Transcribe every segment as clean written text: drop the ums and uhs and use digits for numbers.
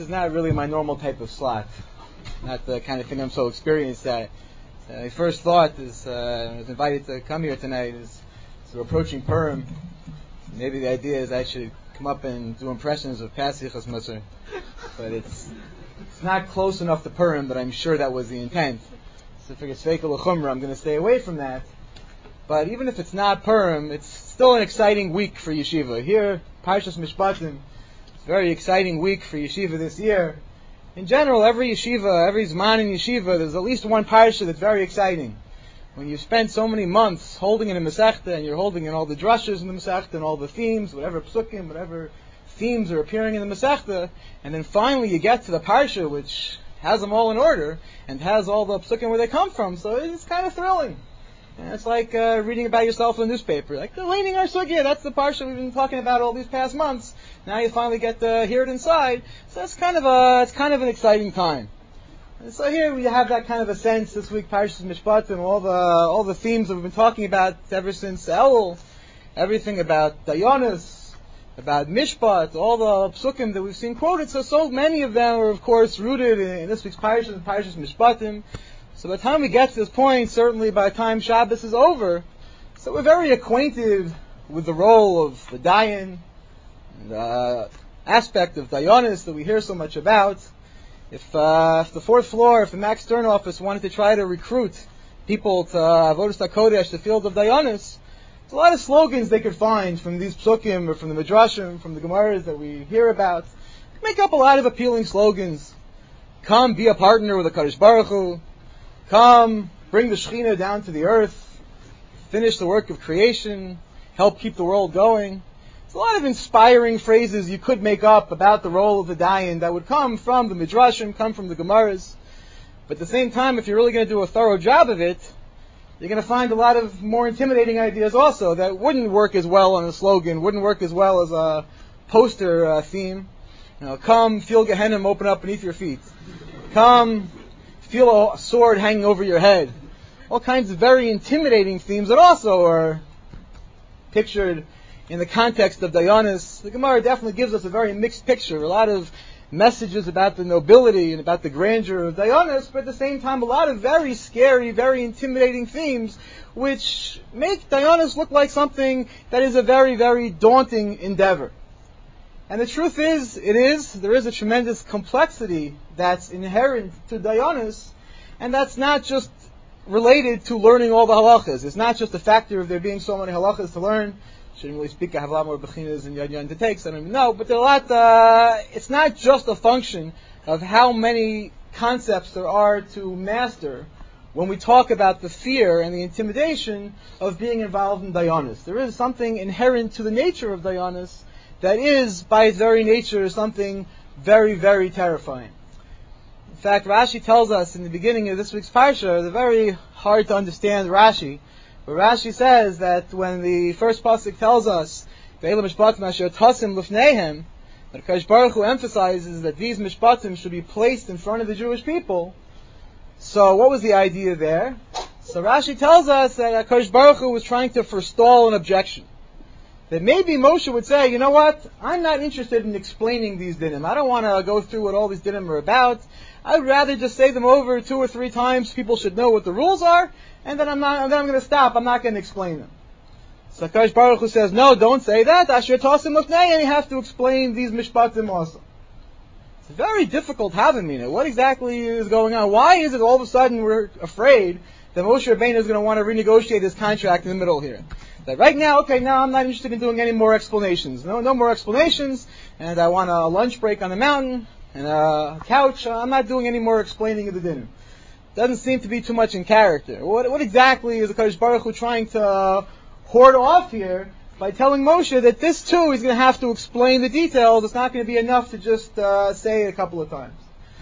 is not really my normal type of slot. Not the kind of thing I'm so experienced at. My first thought is, I was invited to come here tonight, is we're approaching Purim. Maybe the idea is I should come up and do impressions of Pasichas Musar. But it's not close enough to Purim, but I'm sure that was the intent. So I figure Sveika L'Chumra, I'm going to stay away from that. But even if it's not Purim, it's still an exciting week for Yeshiva. Here, Parshas Mishpatim, it's a very exciting week for Yeshiva this year. In general, every Yeshiva, every Zman in Yeshiva, there's at least one Parsha that's very exciting. When you spend so many months holding in a Masechta, and you're holding in all the drushes in the Masechta, and all the themes, whatever psukim, whatever themes are appearing in the Masechta, and then finally you get to the Parsha, which has them all in order, and has all the psukim where they come from, so it's kind of thrilling. And it's like reading about yourself in a newspaper. Like the Leining Our Sugya, that's the Parsha we've been talking about all these past months. Now you finally get to hear it inside. So it's kind of an exciting time. And so here we have that kind of a sense this week, Parshas Mishpatim, all the themes that we've been talking about ever since Elul, everything about Dayanis, about Mishpat, all the psukim that we've seen quoted. So many of them are of course rooted in this week's Parshas Mishpatim. So by the time we get to this point, certainly by the time Shabbos is over, so we're very acquainted with the role of the Dayan, the aspect of Dayanis that we hear so much about. If the fourth floor, if the Max Stern office wanted to try to recruit people to Avodas HaKodesh, the field of Dayanis, there's a lot of slogans they could find from these psukim or from the Midrashim, from the Gemaras that we hear about. Make up a lot of appealing slogans. Come, be a partner with the Kadosh Baruch Hu. Come, bring the Shekhinah down to the earth, finish the work of creation, help keep the world going. There's a lot of inspiring phrases you could make up about the role of the Dayan that would come from the Midrashim, come from the Gemaras. But at the same time, if you're really going to do a thorough job of it, you're going to find a lot of more intimidating ideas also that wouldn't work as well on a slogan, wouldn't work as well as a poster theme. Come, feel Gehenna open up beneath your feet. Come, feel a sword hanging over your head. All kinds of very intimidating themes that also are pictured in the context of Dayanis. The Gemara definitely gives us a very mixed picture. A lot of messages about the nobility and about the grandeur of Dayanis, but at the same time a lot of very scary, very intimidating themes which make Dayanis look like something that is a very, very daunting endeavor. And the truth is, there is a tremendous complexity that's inherent to Dayanis, and that's not just related to learning all the halachas. It's not just a factor of there being so many halachas to learn. Shouldn't really speak, I have a lot more bechinas and yad to take, so I don't even know, but there are a lot, it's not just a function of how many concepts there are to master when we talk about the fear and the intimidation of being involved in Dayanis. There is something inherent to the nature of Dayanis that is, by its very nature, something very, very terrifying. In fact, Rashi tells us in the beginning of this week's Parsha, the very hard to understand Rashi, but Rashi says that when the first pasuk tells us, Ve'ela mishpatim asher tasim lifneihem, that Kadosh Baruch Hu emphasizes that these mishpatim should be placed in front of the Jewish people. So what was the idea there? So Rashi tells us that Kadosh Baruch Hu was trying to forestall an objection. That maybe Moshe would say, you know what, I'm not interested in explaining these dinim. I don't want to go through what all these dinim are about. I'd rather just say them over 2 or 3 times. People should know what the rules are, and then I'm going to stop. I'm not going to explain them. So Kadosh Baruch Hu says, no, don't say that. Asher tasim lifnei, and you have to explain these mishpatim also. It's a very difficult havamina. What exactly is going on? Why is it all of a sudden we're afraid that Moshe Rabbeinu is going to want to renegotiate his contract in the middle here? That right now, now I'm not interested in doing any more explanations. No more explanations, and I want a lunch break on the mountain, and a couch. I'm not doing any more explaining of the dinner. Doesn't seem to be too much in character. What exactly is the Kadosh Baruch Hu trying to hoard off here by telling Moshe that this too he's going to have to explain the details? It's not going to be enough to just say it a couple of times.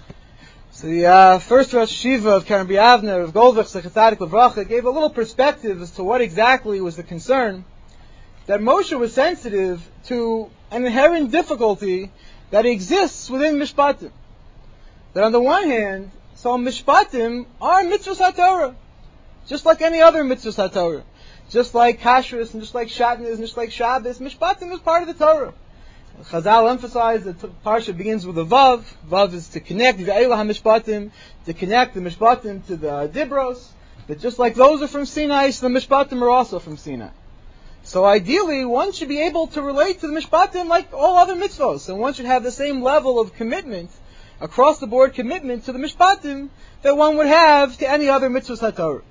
So the first Rosh Hashiva of Karen B'Avner of Goldvich Sechasadik Levracha gave a little perspective as to what exactly was the concern. That Moshe was sensitive to an inherent difficulty that exists within Mishpatim. That on the one hand, some Mishpatim are mitzvahs HaTorah, just like any other mitzvahs HaTorah. Just like Kashrus and just like Shatnez and just like Shabbos, Mishpatim is part of the Torah. Chazal emphasized that Parsha begins with a Vav. Vav is to connect the Eilah HaMishpatim, to connect the Mishpatim to the Dibros. That just like those are from Sinai, so the Mishpatim are also from Sinai. So ideally, one should be able to relate to the Mishpatim like all other mitzvos, and one should have the same level of commitment, across the board commitment to the Mishpatim that one would have to any other mitzvos HaTorah.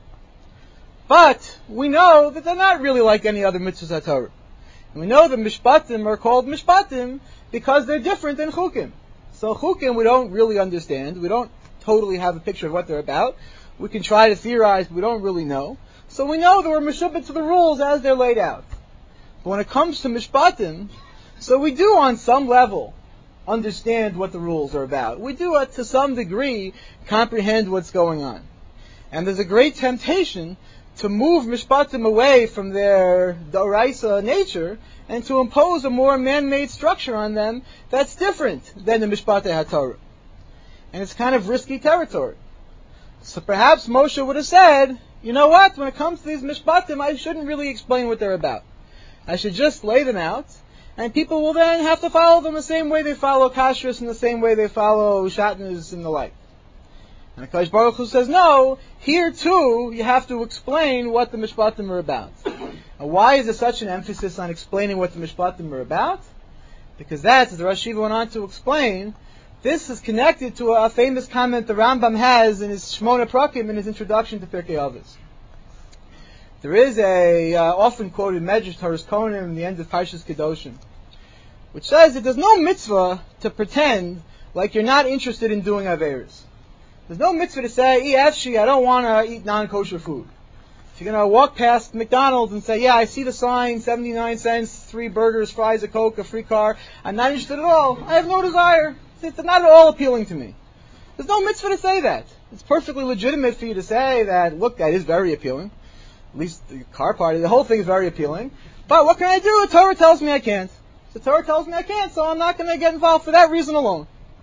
But we know that they're not really like any other mitzvos HaTorah. And we know that Mishpatim are called Mishpatim because they're different than Chukim. So Chukim we don't really understand. We don't totally have a picture of what they're about. We can try to theorize, but we don't really know. So we know that we're meshubit to the rules as they're laid out. But when it comes to Mishpatim, so we do on some level understand what the rules are about. We do to some degree comprehend what's going on. And there's a great temptation to move Mishpatim away from their Doraisa nature and to impose a more man-made structure on them that's different than the Mishpatei HaTorah. And it's kind of risky territory. So perhaps Moshe would have said, you know what, when it comes to these Mishpatim, I shouldn't really explain what they're about. I should just lay them out, and people will then have to follow them the same way they follow Kashrus and the same way they follow Shatnez and the like. And HaKadosh Baruch Hu says, no, here too, you have to explain what the Mishpatim are about. And why is there such an emphasis on explaining what the Mishpatim are about? Because that's, as the Rosh Yeshiva went on to explain, this is connected to a famous comment the Rambam has in his Shmona Prakim in his introduction to Pirkei Avos. There is a often quoted Medrash Toras Kohanim in the end of Parshas Kedoshim, which says that there's no mitzvah to pretend like you're not interested in doing Averis. There's no mitzvah to say, I don't want to eat non-kosher food. If you're going to walk past McDonald's and say, yeah, I see the sign, 79 cents, 3 burgers, fries, a Coke, a free car, I'm not interested at all. I have no desire. It's not at all appealing to me. There's no mitzvah to say that. It's perfectly legitimate for you to say that, look, that is very appealing. At least the car party, the whole thing is very appealing. But what can I do? The Torah tells me I can't. The Torah tells me I can't, so I'm not going to get involved for that reason alone.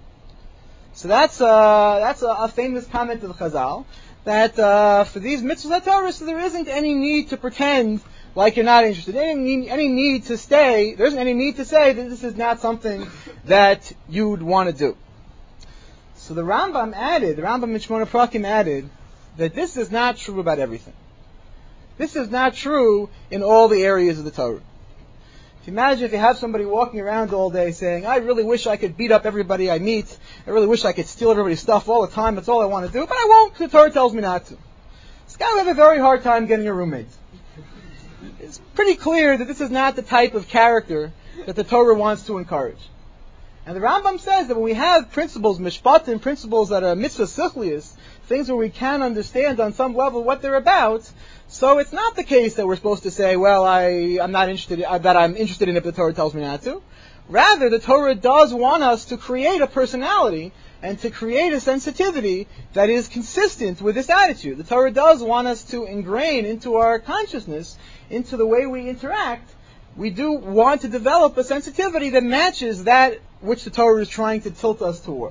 So that's a famous comment of the Chazal, that for these mitzvahs HaTorah, so there isn't any need to pretend like you're not interested. Any need to stay, there isn't any need to say that this is not something that you'd want to do. So the Rambam in Shmona Prakim added that this is not true about everything. This is not true in all the areas of the Torah. If you imagine if you have somebody walking around all day saying, I really wish I could beat up everybody I meet, I really wish I could steal everybody's stuff all the time, that's all I want to do, but I won't because the Torah tells me not to. This guy will have a very hard time getting a roommate. It's pretty clear that this is not the type of character that the Torah wants to encourage. And the Rambam says that when we have principles, mishpatim, principles that are mitzvah sichlius, things where we can understand on some level what they're about, so it's not the case that we're supposed to say, well, I'm not interested, that I'm interested in it, but the Torah tells me not to. Rather, the Torah does want us to create a personality and to create a sensitivity that is consistent with this attitude. The Torah does want us to ingrain into our consciousness, into the way we interact. We do want to develop a sensitivity that matches that which the Torah is trying to tilt us toward.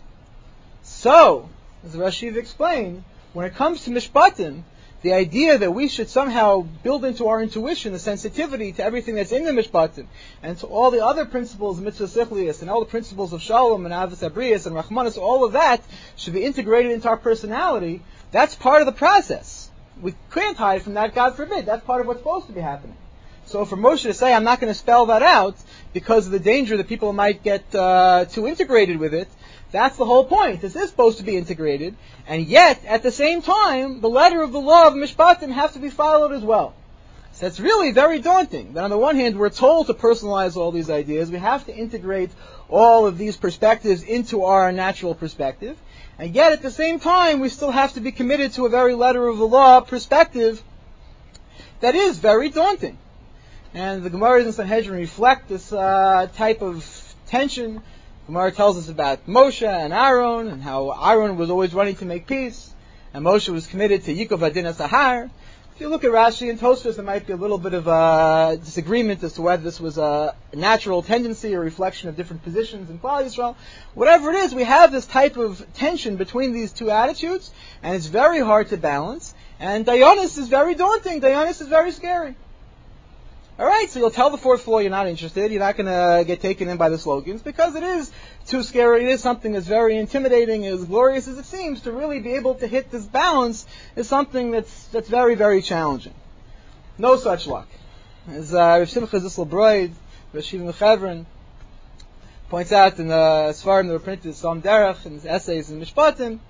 So, as the Rosh Yeshiva explained, when it comes to Mishpatim, the idea that we should somehow build into our intuition the sensitivity to everything that's in the Mishpatim, and to all the other principles of Mitzvah Sichlius, and all the principles of Shalom, and Avos Abrius, and Rachmanis, all of that should be integrated into our personality, that's part of the process. We can't hide from that, God forbid. That's part of what's supposed to be happening. So for Moshe to say, I'm not going to spell that out, because of the danger that people might get too integrated with it, that's the whole point. This is supposed to be integrated, and yet, at the same time, the letter of the law of Mishpatim has to be followed as well. So it's really very daunting. That on the one hand, we're told to personalize all these ideas. We have to integrate all of these perspectives into our natural perspective. And yet, at the same time, we still have to be committed to a very letter of the law perspective that is very daunting. And the Gemaras in Sanhedrin reflect this type of tension. Gemara tells us about Moshe and Aaron, and how Aaron was always running to make peace, and Moshe was committed to Yikov Adin Sahar. If you look at Rashi and Tosfos, there might be a little bit of a disagreement as to whether this was a natural tendency or reflection of different positions in Klal Yisrael. Whatever it is, we have this type of tension between these two attitudes, and it's very hard to balance. And Dayanis is very daunting. Dayanis is very scary. Alright, so you'll tell the fourth floor you're not interested, you're not going to get taken in by the slogans, because it is too scary, it is something that's very intimidating, as glorious as it seems, to really be able to hit this balance is something that's very, very challenging. No such luck. As Rav Simcha Zissel Broid, Rav Shiva Mechevron, points out in the Sfarim that were printed, Som Derech, and his essays in Mishpatim,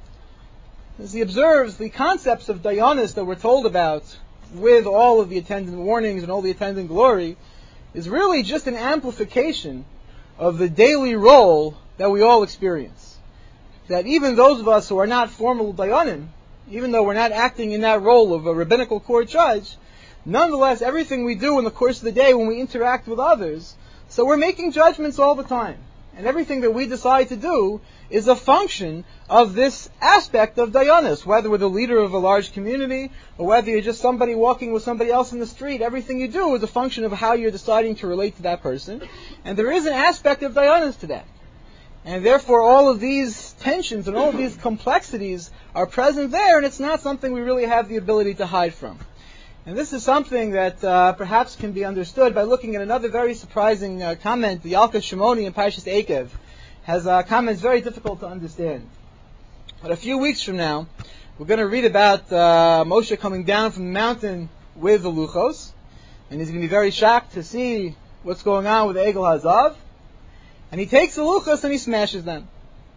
as he observes the concepts of Dayanis that we're told about, with all of the attendant warnings and all the attendant glory, is really just an amplification of the daily role that we all experience. That even those of us who are not formal Dayanim, even though we're not acting in that role of a rabbinical court judge, nonetheless, everything we do in the course of the day when we interact with others, so we're making judgments all the time. And everything that we decide to do is a function of this aspect of Dayanis. Whether we're the leader of a large community, or whether you're just somebody walking with somebody else in the street, everything you do is a function of how you're deciding to relate to that person. And there is an aspect of Dayanis to that. And therefore all of these tensions and all of these complexities are present there, and it's not something we really have the ability to hide from. And this is something that perhaps can be understood by looking at another very surprising comment. The Yalkut Shimoni in Parshas Eikev has comments very difficult to understand. But a few weeks from now, we're going to read about Moshe coming down from the mountain with the Luchos, and he's going to be very shocked to see what's going on with the Egel Hazav. And he takes the Luchos and he smashes them.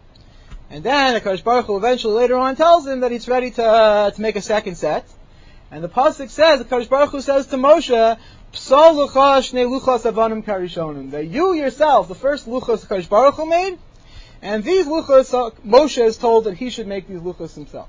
And then HaKadosh Baruch Hu eventually later on tells him that he's ready to make a second set. And the pasuk says, the Kadosh Baruch Hu says to Moshe, Psal lucha shnei luchos avanim karishonim, that you yourself, the first luchos Kadosh Baruch Hu made, and these luchos, Moshe is told that he should make these luchos himself.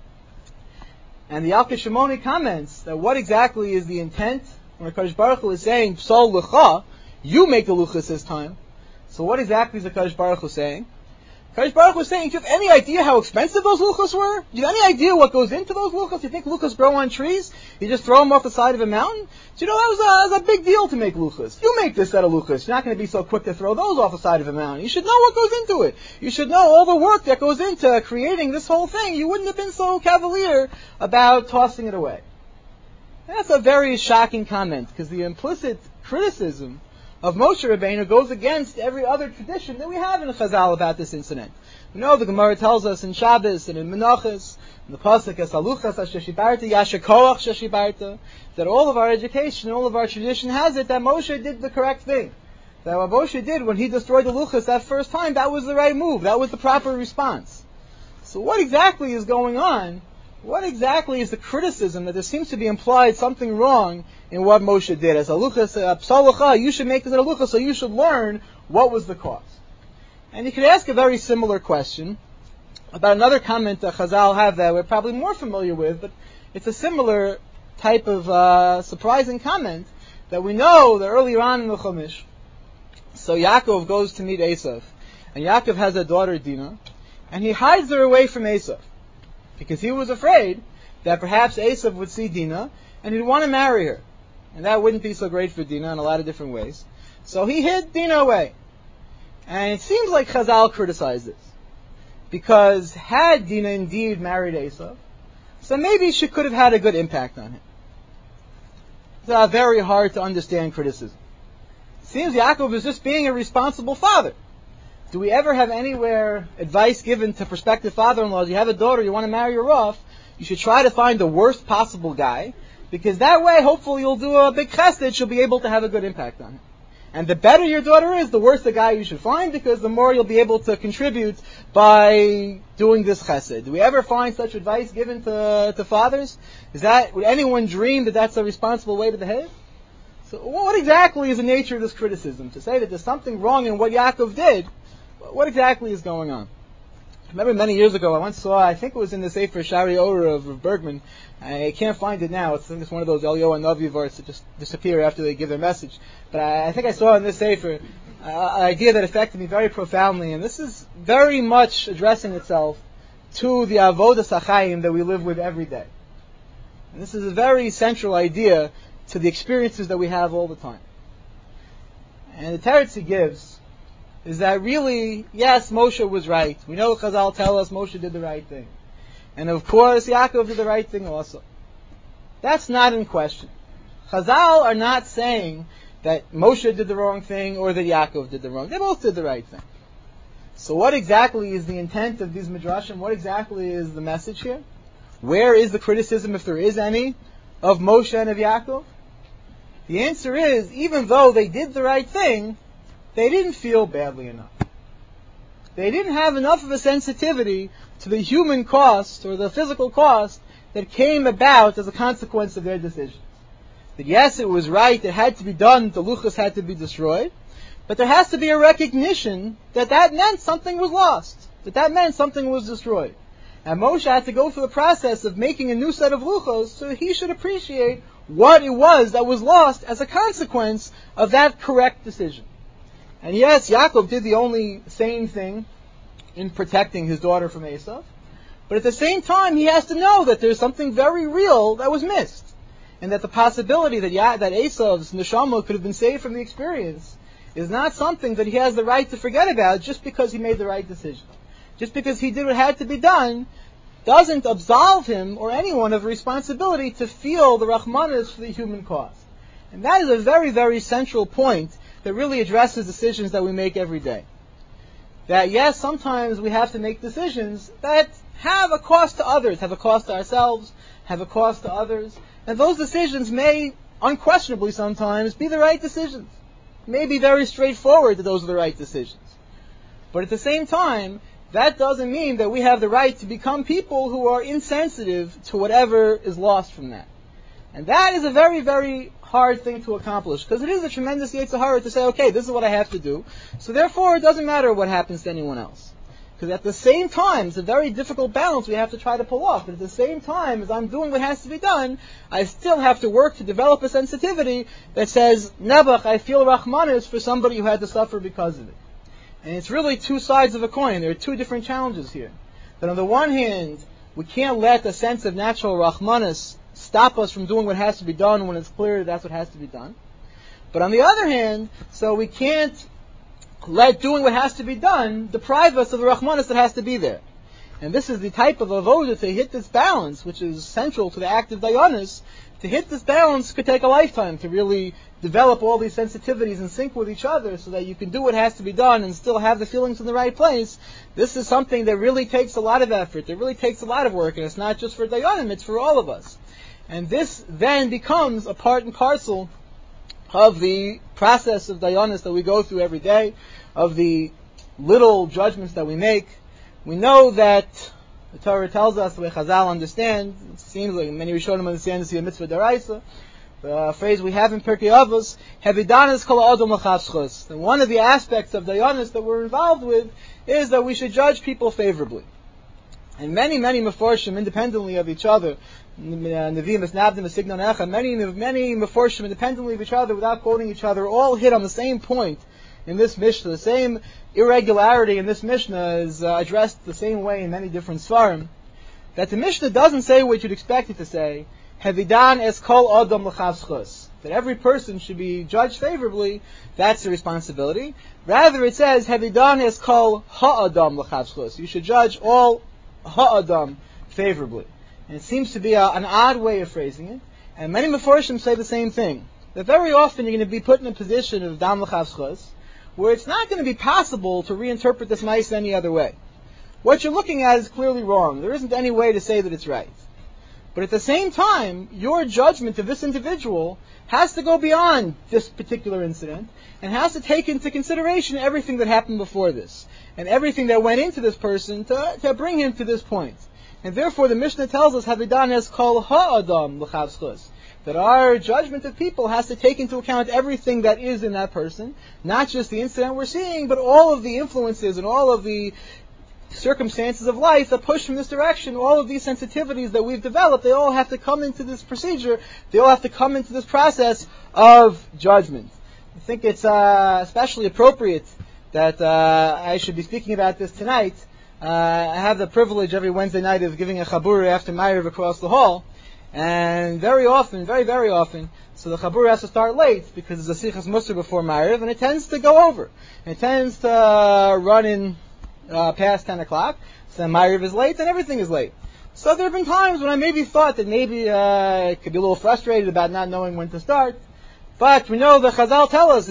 And the Yalkut Shimoni comments that what exactly is the intent when the Kadosh Baruch Hu is saying, Psal lucha, you make the luchos this time. So what exactly is the Kadosh Baruch Hu saying? Kadosh Baruch was saying, do you have any idea how expensive those luchos were? Do you have any idea what goes into those luchos? You think luchos grow on trees? You just throw them off the side of a mountain? So that was a big deal to make luchos. You make this set of luchos. You're not going to be so quick to throw those off the side of a mountain. You should know what goes into it. You should know all the work that goes into creating this whole thing. You wouldn't have been so cavalier about tossing it away. And that's a very shocking comment, because the implicit criticism of Moshe Rabbeinu goes against every other tradition that we have in the Chazal about this incident. We know the Gemara tells us in Shabbos and in Menachos, in the pasuk es haluchas sheshibarta yashakoach sheshibarta, that all of our education, all of our tradition has it that Moshe did the correct thing. That what Moshe did when he destroyed the luchas that first time, that was the right move. That was the proper response. So what exactly is going on? What exactly is the criticism that there seems to be implied something wrong in what Moshe did? As haluchas psalucha, you should make this halucha, so you should learn what was the cause. And you could ask a very similar question about another comment that Chazal have that we're probably more familiar with, but it's a similar type of surprising comment that we know that earlier on in the Chumash. So Yaakov goes to meet Esav, and Yaakov has a daughter Dinah, and he hides her away from Esav, because he was afraid that perhaps Esav would see Dinah and he'd want to marry her. And that wouldn't be so great for Dinah in a lot of different ways. So he hid Dinah away. And it seems like Chazal criticized this, because had Dinah indeed married Esav, so maybe she could have had a good impact on him. It's a very hard to understand criticism. It seems Yaakov is just being a responsible father. Do we ever have anywhere advice given to prospective father-in-laws? You have a daughter, you want to marry her off, you should try to find the worst possible guy, because that way, hopefully, you'll do a big chesed, she'll be able to have a good impact on him. And the better your daughter is, the worse the guy you should find, because the more you'll be able to contribute by doing this chesed. Do we ever find such advice given to fathers? Would anyone dream that that's a responsible way to behave? So what exactly is the nature of this criticism? To say that there's something wrong in what Yaakov did, what exactly is going on? I remember many years ago, I once saw, I think it was in the Sefer Shari Ora of Bergman. I can't find it now. I think it's one of those Elio and Navi verses that just disappear after they give their message. But I think I saw in this Sefer an idea that affected me very profoundly. And this is very much addressing itself to the Avodas HaChaim that we live with every day. And this is a very central idea to the experiences that we have all the time. And the teretz he gives is that really, yes, Moshe was right. We know Chazal tell us Moshe did the right thing. And of course, Yaakov did the right thing also. That's not in question. Chazal are not saying that Moshe did the wrong thing or that Yaakov did the wrong. They both did the right thing. So what exactly is the intent of these midrashim? What exactly is the message here? Where is the criticism, if there is any, of Moshe and of Yaakov? The answer is, even though they did the right thing, they didn't feel badly enough. They didn't have enough of a sensitivity to the human cost or the physical cost that came about as a consequence of their decisions. That yes, it was right, it had to be done, the luchos had to be destroyed, but there has to be a recognition that that meant something was lost, that meant something was destroyed. And Moshe had to go through the process of making a new set of luchos so that he should appreciate what it was that was lost as a consequence of that correct decision. And yes, Yaakov did the only sane thing in protecting his daughter from Esav, but at the same time he has to know that there's something very real that was missed, and that the possibility that Esav's neshama could have been saved from the experience is not something that he has the right to forget about just because he made the right decision. Just because he did what had to be done doesn't absolve him or anyone of responsibility to feel the rachmanis for the human cause. And that is a very, very central point that really addresses decisions that we make every day. That yes, sometimes we have to make decisions that have a cost to others, have a cost to ourselves, have a cost to others, and those decisions may unquestionably sometimes be the right decisions. It may be very straightforward that those are the right decisions. But at the same time, that doesn't mean that we have the right to become people who are insensitive to whatever is lost from that. And that is a very, very hard thing to accomplish, because it is a tremendous Yetzer Hara to say, okay, this is what I have to do, so therefore it doesn't matter what happens to anyone else. Because at the same time, it's a very difficult balance we have to try to pull off. But at the same time, as I'm doing what has to be done, I still have to work to develop a sensitivity that says, Nebuch, I feel Rachmanis for somebody who had to suffer because of it. And it's really two sides of a coin. There are two different challenges here. That on the one hand, we can't let a sense of natural Rachmanis stop us from doing what has to be done when it's clear that that's what has to be done. But on the other hand, so we can't let doing what has to be done deprive us of the Rachmanis that has to be there. And this is the type of avodah to hit this balance, which is central to the act of Dayanis. To hit this balance could take a lifetime to really develop all these sensitivities in sync with each other so that you can do what has to be done and still have the feelings in the right place. This is something that really takes a lot of effort. It really takes a lot of work, and it's not just for Dayanim, it's for all of us. And this then becomes a part and parcel of the process of Dayanis that we go through every day, of the little judgments that we make. We know that the Torah tells us, the way Chazal understand, it seems like many Rishonim understand this to be a mitzvah daraisa, the phrase we have in Pirkei Avos, Hevidanis kol adam l'chavschos. And one of the aspects of Dayanis that we're involved with is that we should judge people favorably. And many Meforshim, independently of each other, Nevi'im Esnavdim Esignon Echa, many Meforshim, independently of each other, without quoting each other, all hit on the same point in this Mishnah. The same irregularity in this Mishnah is addressed the same way in many different Svarim. That the Mishnah doesn't say what you'd expect it to say, Hevidan es kol adam l'chavschos, that every person should be judged favorably, that's the responsibility. Rather it says, Hevidan es kol ha'adam l'chavschos, you should judge all ha'adam favorably. And it seems to be an odd way of phrasing it. And many Meforshim say the same thing. That very often you're going to be put in a position of dam l'chavschos, where it's not going to be possible to reinterpret this mice any other way. What you're looking at is clearly wrong. There isn't any way to say that it's right. But at the same time, your judgment of this individual has to go beyond this particular incident and has to take into consideration everything that happened before this and everything that went into this person to bring him to this point. And therefore the Mishnah tells us, Havidan es kol ha'adam l'chavschos, that our judgment of people has to take into account everything that is in that person, not just the incident we're seeing, but all of the influences and all of the circumstances of life that push in this direction. All of these sensitivities that we've developed, they all have to come into this procedure, they all have to come into this process of judgment. I think it's especially appropriate that I should be speaking about this tonight. I have the privilege every Wednesday night of giving a chabur after Ma'ariv across the hall, and very often, very often, so the chabur has to start late because there's a sichas musar before Ma'ariv, and it tends to go over. It tends to run in past 10 o'clock, so then Ma'ariv is late and everything is late. So there have been times when I maybe thought that maybe I could be a little frustrated about not knowing when to start. But we know the Chazal tell us,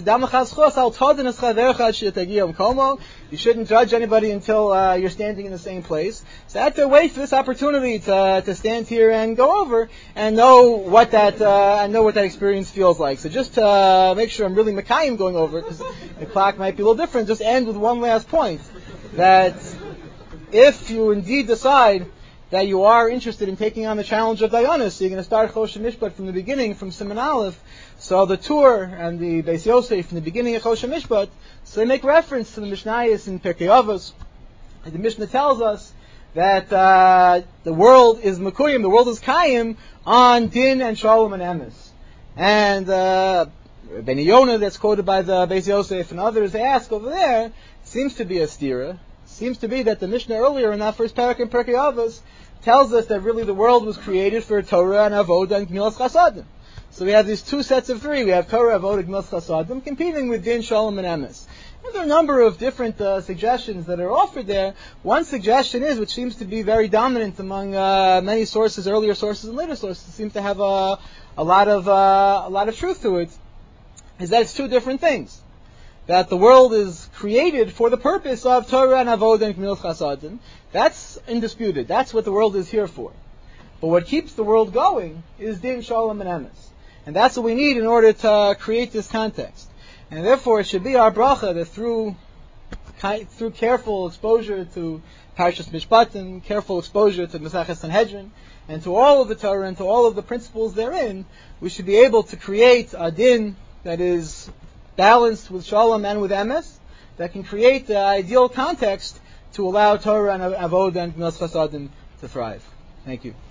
you shouldn't judge anybody until you're standing in the same place. So I had to wait for this opportunity to stand here and go over and know what that experience feels like. So just to make sure I'm really Mekayim going over, because the clock might be a little different, just end with one last point. That if you indeed decide that you are interested in taking on the challenge of Dayanis, so you're going to start Choshen Mishpat from the beginning, from Siman Aleph. So the Tur and the Beis Yosef from the beginning of Choshen Mishpat, so they make reference to the Mishnayos in Pirkei Avos. And the Mishnah tells us that the world is Mekuyim, the world is Kayim on Din and Shalom and Emes. And Beni Yonah, that's quoted by the Beis Yosef and others, they ask over there, seems to be a stira. Seems to be that the Mishnah earlier in that first parak in Pirkei Avos tells us that really the world was created for Torah and Avodah and Gemilas Chasadim. So we have these two sets of three. We have Torah, Avodah, Gemilas Chasadim competing with Din, Shalom, and Emes. And there are a number of different suggestions that are offered there. One suggestion is, which seems to be very dominant among many sources, earlier sources and later sources, seems to have a lot of truth to it, is that it's two different things. That the world is created for the purpose of Torah and Avodah and Gemilas Chasadim. That's indisputed. That's what the world is here for. But what keeps the world going is Din, Shalom, and Emes. And that's what we need in order to create this context. And therefore it should be our bracha that through careful exposure to Parshas Mishpatim, careful exposure to Maseches Sanhedrin, and to all of the Torah and to all of the principles therein, we should be able to create a Din that is balanced with Shalom and with Emes, that can create the ideal context to allow Torah and Avodah and Gemilas Chasadim to thrive. Thank you.